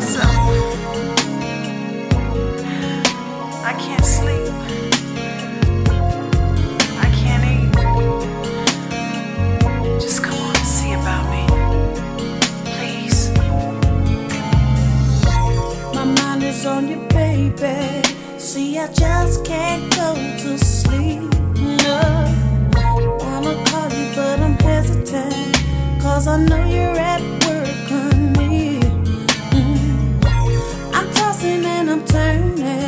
myself. I can't sleep. I can't eat. Just come on and see about me, please. My mind is on you, baby. See, I just can't go to sleep. No, wanna call you, but I'm hesitant. 'Cause I know you're at work, honey. I'm tossing and I'm turning.